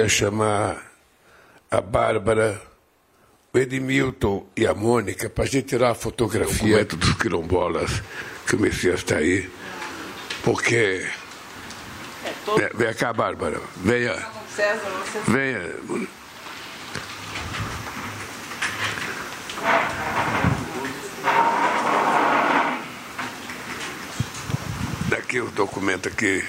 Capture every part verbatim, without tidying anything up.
queria chamar a Bárbara, o Edmilton e a Mônica para a gente tirar a fotografia dos quilombolas, que o Messias está aí, porque... É, vem cá, Bárbara, venha. César, você... Venha. Daqui o documento aqui.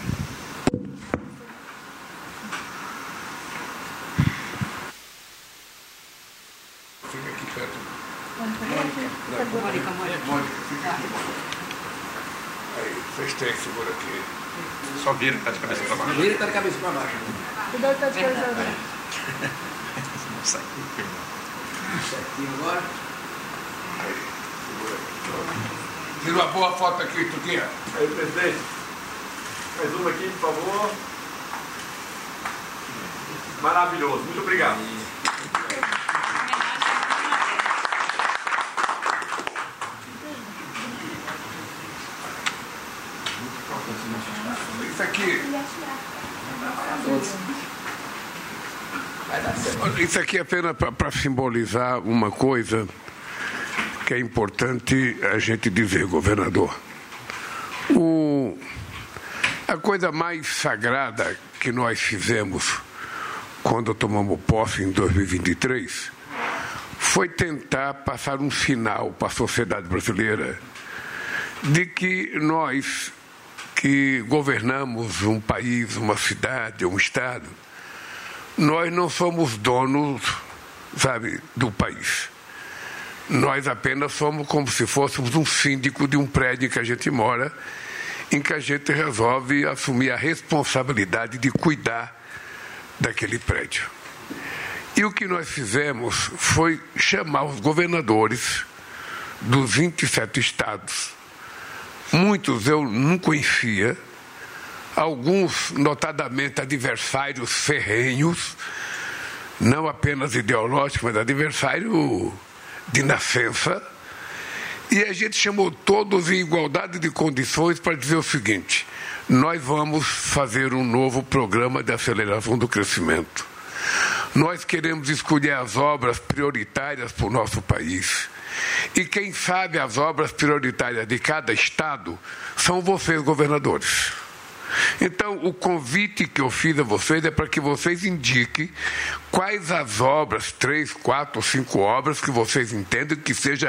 Fica aqui perto. Mônica, Mônica. Aí, vocês três, segura aqui. Só vira, tá de cabeça para baixo. Vira e tá de cabeça para baixo. Cuidado, tá de cabeça para baixo. Não sai. Certinho agora. Aí, segura aqui. Tira uma boa foto aqui, Tuquinha. Aí, presidente. Mais uma aqui, por favor. Maravilhoso. Muito obrigado. Isso aqui. Vai dar certo. Isso aqui é apenas para simbolizar uma coisa que é importante a gente dizer, governador. O, a coisa mais sagrada que nós fizemos quando tomamos posse em dois mil e vinte e três foi tentar passar um sinal para a sociedade brasileira de que nós que governamos um país, uma cidade, um estado, nós não somos donos, sabe, do país. Nós apenas somos como se fôssemos um síndico de um prédio em que a gente mora, em que a gente resolve assumir a responsabilidade de cuidar daquele prédio. E o que nós fizemos foi chamar os governadores dos vinte e sete estados. Muitos eu não conhecia, alguns notadamente adversários ferrenhos, não apenas ideológicos, mas adversário de nascença, e a gente chamou todos em igualdade de condições para dizer o seguinte: nós vamos fazer um novo programa de aceleração do crescimento. Nós queremos escolher as obras prioritárias para o nosso país. E quem sabe as obras prioritárias de cada estado são vocês, governadores. Então, o convite que eu fiz a vocês é para que vocês indiquem quais as obras, três, quatro, cinco obras que vocês entendem que sejam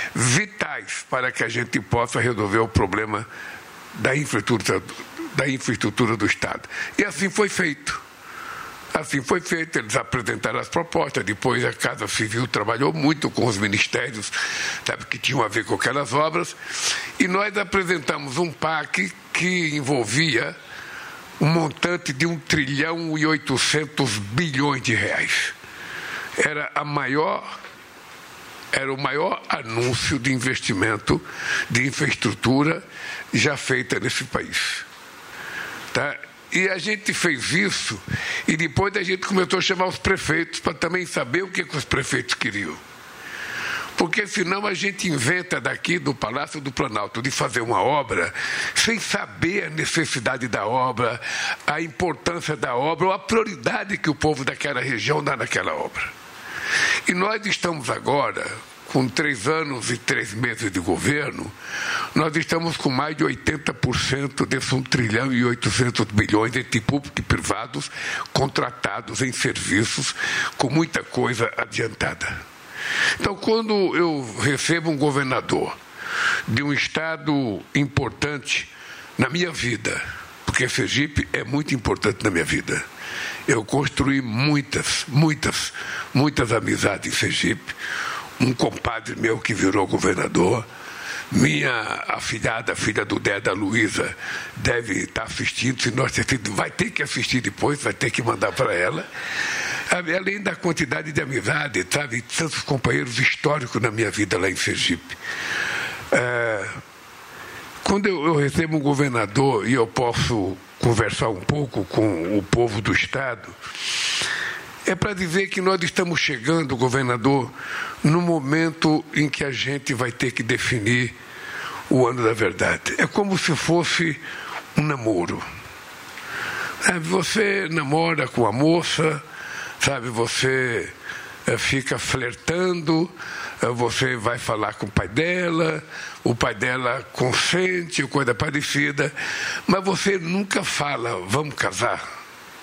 vitais para que a gente possa resolver o problema da infraestrutura, da infraestrutura do Estado. E assim foi feito. Assim foi feito, eles apresentaram as propostas, depois a Casa Civil trabalhou muito com os ministérios, sabe, que tinham a ver com aquelas obras, e nós apresentamos um P A C que envolvia um montante de um trilhão e oitocentos bilhões de reais. Era a maior, era o maior anúncio de investimento de infraestrutura já feita nesse país. Tá? E a gente fez isso, e depois a gente começou a chamar os prefeitos para também saber o que, que os prefeitos queriam. Porque senão a gente inventa daqui do Palácio do Planalto de fazer uma obra sem saber a necessidade da obra, a importância da obra ou a prioridade que o povo daquela região dá naquela obra. E nós estamos agora, com três anos e três meses de governo, nós estamos com mais de oitenta por cento desse um trilhão e oitocentos bilhões entre públicos e privados contratados em serviços com muita coisa adiantada. Então, quando eu recebo um governador de um estado importante na minha vida, porque Sergipe é muito importante na minha vida, eu construí muitas, muitas, muitas amizades em Sergipe. Um compadre meu que virou governador, minha afilhada, filha do Déda, Luísa, deve estar assistindo, se não assistir, vai ter que assistir depois, vai ter que mandar para ela. Além da quantidade de amizade, sabe, tantos companheiros históricos na minha vida lá em Sergipe. É, quando eu, eu recebo um governador e eu posso conversar um pouco com o povo do Estado, é para dizer que nós estamos chegando, governador, no momento em que a gente vai ter que definir o ano da verdade. É como se fosse um namoro. Sabe, você namora com a moça, sabe, você é, fica flertando, é, você vai falar com o pai dela, o pai dela consente, coisa parecida, mas você nunca fala, vamos casar.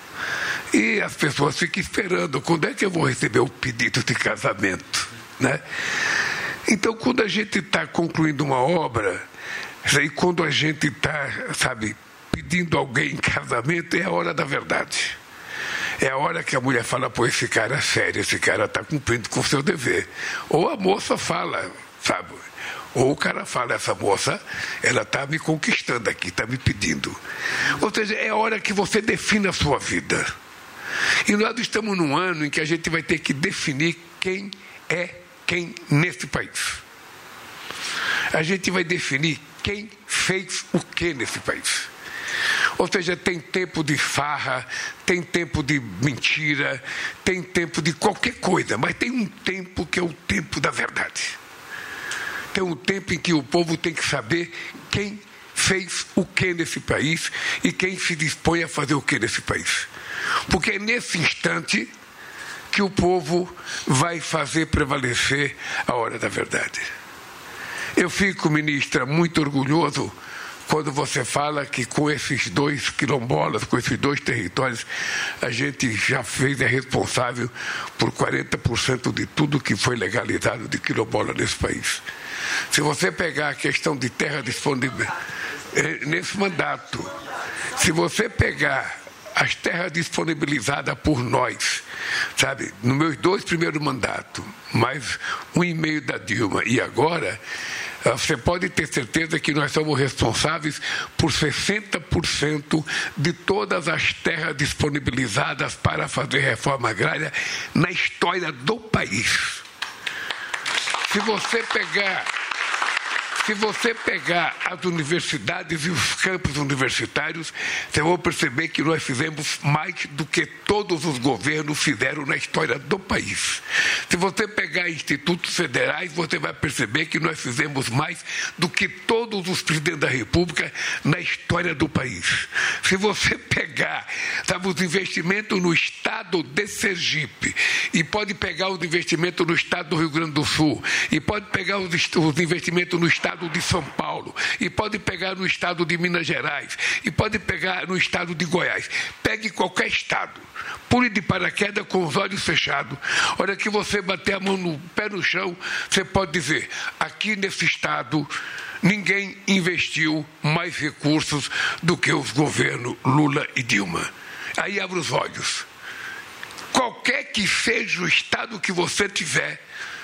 E as pessoas ficam esperando, quando é que eu vou receber o pedido de casamento, né? Então, quando a gente está concluindo uma obra, e quando a gente está, sabe, pedindo alguém em casamento, é a hora da verdade. É a hora que a mulher fala, pô, esse cara é sério, esse cara está cumprindo com o seu dever. Ou a moça fala, sabe? Ou o cara fala, essa moça, ela está me conquistando aqui, está me pedindo. Ou seja, é a hora que você define a sua vida. E nós estamos num ano em que a gente vai ter que definir quem é quem nesse país. A gente vai definir quem fez o que nesse país. Ou seja, tem tempo de farra, tem tempo de mentira, tem tempo de qualquer coisa, mas tem um tempo que é o tempo da verdade. Tem um tempo em que o povo tem que saber quem fez o que nesse país e quem se dispõe a fazer o que nesse país. Porque é nesse instante que o povo vai fazer prevalecer a hora da verdade. Eu fico, ministra, muito orgulhoso quando você fala que com esses dois quilombolas, com esses dois territórios, a gente já fez, é responsável por quarenta por cento de tudo que foi legalizado de quilombola nesse país. Se você pegar a questão de terra disponível, é, nesse mandato, se você pegar as terras disponibilizadas por nós, sabe, nos meus dois primeiros mandatos, mais um e meio da Dilma e agora, você pode ter certeza que nós somos responsáveis por sessenta por cento de todas as terras disponibilizadas para fazer reforma agrária na história do país. Se você pegar, se você pegar as universidades e os campos universitários, você vai perceber que nós fizemos mais do que todos os governos fizeram na história do país. Se você pegar institutos federais, você vai perceber que nós fizemos mais do que todos os presidentes da República na história do país. Se você pegar, sabe, os investimentos no estado de Sergipe, e pode pegar os investimentos no estado do Rio Grande do Sul, e pode pegar os, os investimentos no estado de São Paulo, e pode pegar no estado de Minas Gerais, e pode pegar no estado de Goiás. Pegue qualquer estado, pule de paraquedas com os olhos fechados. A hora que você bater a mão no pé no chão, você pode dizer, aqui nesse estado ninguém investiu mais recursos do que os governos Lula e Dilma. Aí abre os olhos. Qualquer que seja o estado que você tiver,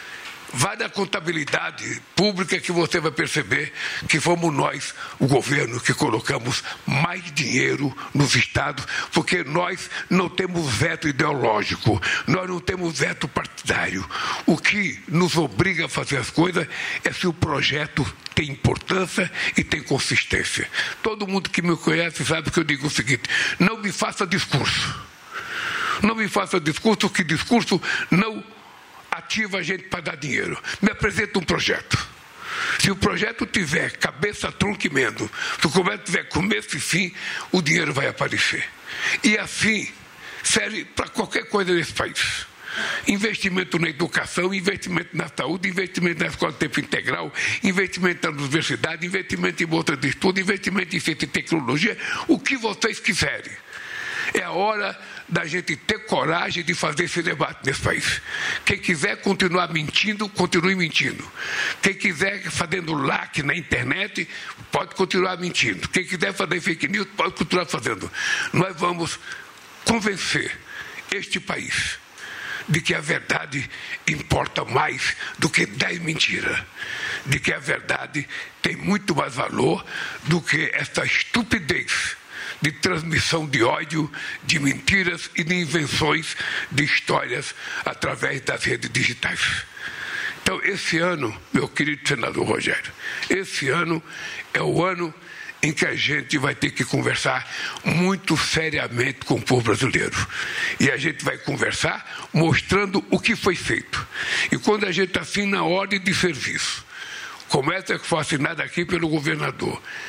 vá da contabilidade pública que você vai perceber que fomos nós, o governo, que colocamos mais dinheiro nos estados, porque nós não temos veto ideológico, nós não temos veto partidário. O que nos obriga a fazer as coisas é se o projeto tem importância e tem consistência. Todo mundo que me conhece sabe que eu digo o seguinte, não me faça discurso. Não me faça discurso, que discurso não ativa a gente para dar dinheiro. Me apresenta um projeto. Se o projeto tiver cabeça, tronco e mendo, se o projeto tiver começo e fim, o dinheiro vai aparecer. E assim serve para qualquer coisa nesse país. Investimento na educação, investimento na saúde, investimento na escola de tempo integral, investimento na universidade, investimento em bolsa de estudo, investimento em ciência e tecnologia, o que vocês quiserem. É a hora da gente ter coragem de fazer esse debate nesse país. Quem quiser continuar mentindo, continue mentindo. Quem quiser fazendo like na internet, pode continuar mentindo. Quem quiser fazer fake news, pode continuar fazendo. Nós vamos convencer este país de que a verdade importa mais do que dez mentiras, de que a verdade tem muito mais valor do que essa estupidez de transmissão de ódio, de mentiras e de invenções de histórias através das redes digitais. Então, esse ano, meu querido senador Rogério, esse ano é o ano em que a gente vai ter que conversar muito seriamente com o povo brasileiro. E a gente vai conversar mostrando o que foi feito. E quando a gente está assim na ordem de serviço, como essa que foi assinada aqui pelo governador,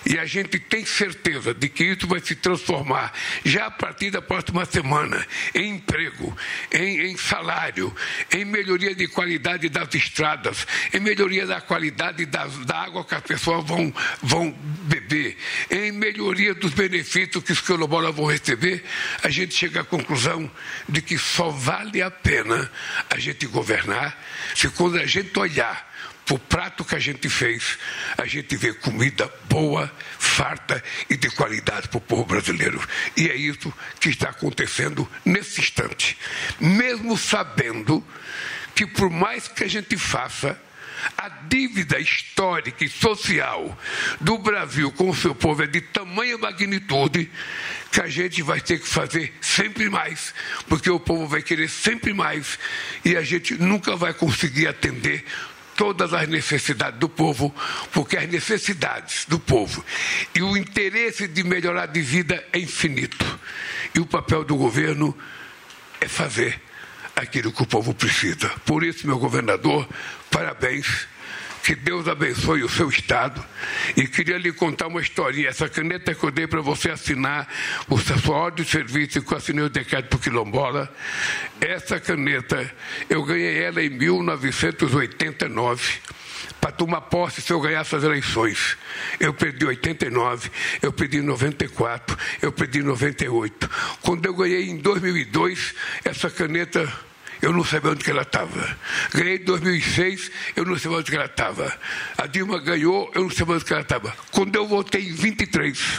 E a gente tem certeza de que isso vai se transformar, já a partir da próxima semana, em emprego, em, em salário, em melhoria de qualidade das estradas, em melhoria da qualidade das, da água que as pessoas vão, vão beber, em melhoria dos benefícios que os quilombolas vão receber. A gente chega à conclusão de que só vale a pena a gente governar se quando a gente olhar para o prato que a gente fez, a gente vê comida boa, farta e de qualidade para o povo brasileiro. E é isso que está acontecendo nesse instante. Mesmo sabendo que, por mais que a gente faça, a dívida histórica e social do Brasil com o seu povo é de tamanha magnitude que a gente vai ter que fazer sempre mais, porque o povo vai querer sempre mais e a gente nunca vai conseguir atender todas as necessidades do povo, porque as necessidades do povo e o interesse de melhorar de vida é infinito. E o papel do governo é fazer aquilo que o povo precisa. Por isso, meu governador, parabéns. Que Deus abençoe o seu estado. E queria lhe contar uma historinha. Essa caneta que eu dei para você assinar o sua ordem de serviço que eu assinei o decreto para o quilombola. Essa caneta, eu ganhei ela em mil novecentos e oitenta e nove. Para tomar posse se eu ganhasse as eleições. Eu perdi em oitenta e nove, eu perdi em noventa e quatro, eu perdi em noventa e oito. Quando eu ganhei em dois mil e dois, essa caneta, eu não sabia onde que ela estava. Ganhei em dois mil e seis, eu não sabia onde que ela estava. A Dilma ganhou, eu não sabia onde que ela estava. Quando eu voltei em vinte e três,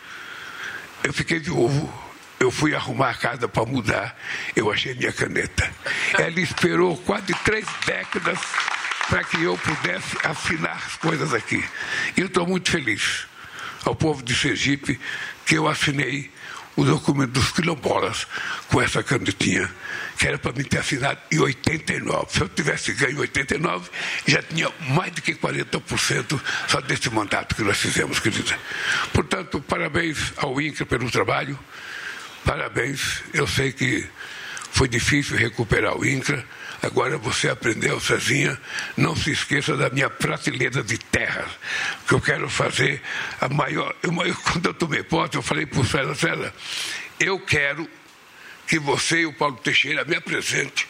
eu fiquei viúvo. Eu fui arrumar a casa para mudar, eu achei minha caneta. Ela esperou quase três décadas para que eu pudesse assinar as coisas aqui. E eu estou muito feliz ao povo de Sergipe que eu assinei o documento dos quilombolas com essa canetinha, que era para mim ter assinado em oitenta e nove. Se eu tivesse ganho em oitenta e nove, já tinha mais do que quarenta por cento só desse mandato que nós fizemos, querida. Portanto, parabéns ao INCRA pelo trabalho, parabéns. Eu sei que foi difícil recuperar o INCRA. Agora você aprendeu, Cezinha, não se esqueça da minha prateleira de terra, que eu quero fazer a maior... Eu, quando eu tomei posse, eu falei para o César, César, eu quero que você e o Paulo Teixeira me apresentem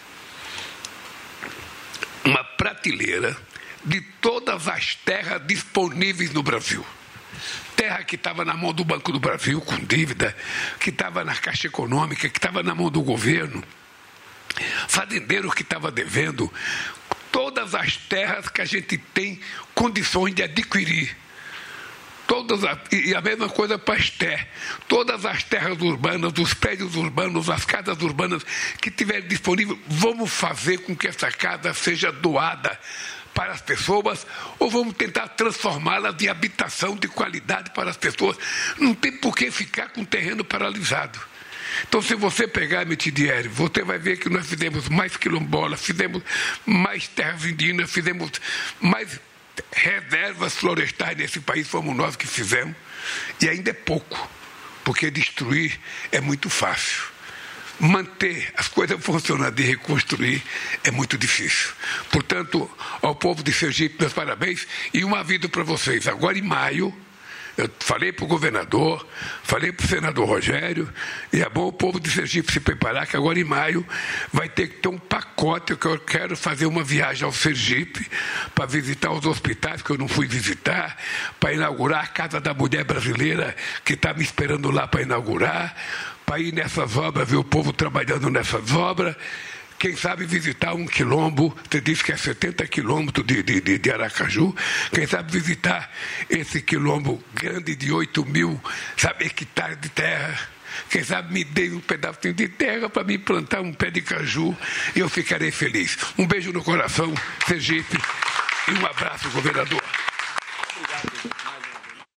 uma prateleira de todas as terras disponíveis no Brasil. Terra que estava na mão do Banco do Brasil, com dívida, que estava na Caixa Econômica, que estava na mão do governo, fazendeiro que estava devendo, todas as terras que a gente tem condições de adquirir. Todas a, e a mesma coisa para as terras. Todas as terras urbanas, os prédios urbanos, as casas urbanas que tiverem disponível, vamos fazer com que essa casa seja doada para as pessoas, ou vamos tentar transformá-la em habitação de qualidade para as pessoas. Não tem por que ficar com o terreno paralisado. Então, se você pegar, Metidieri, você vai ver que nós fizemos mais quilombolas, fizemos mais terras indígenas, fizemos mais reservas florestais nesse país, fomos nós que fizemos, e ainda é pouco, porque destruir é muito fácil. Manter as coisas funcionando e reconstruir é muito difícil. Portanto, ao povo de Sergipe, meus parabéns, e um aviso para vocês. Agora, em maio, eu falei para o governador, falei para o senador Rogério, e é bom o povo de Sergipe se preparar, que agora em maio vai ter que ter um pacote, que eu quero fazer uma viagem ao Sergipe, para visitar os hospitais que eu não fui visitar, para inaugurar a Casa da Mulher Brasileira, que está me esperando lá para inaugurar, para ir nessas obras, ver o povo trabalhando nessas obras. Quem sabe visitar um quilombo, você disse que é setenta quilômetros de, de, de Aracaju, quem sabe visitar esse quilombo grande de oito mil, sabe, hectares de terra, quem sabe me dê um pedacinho de terra para me plantar um pé de caju e eu ficarei feliz. Um beijo no coração, Sergipe, e um abraço, governador.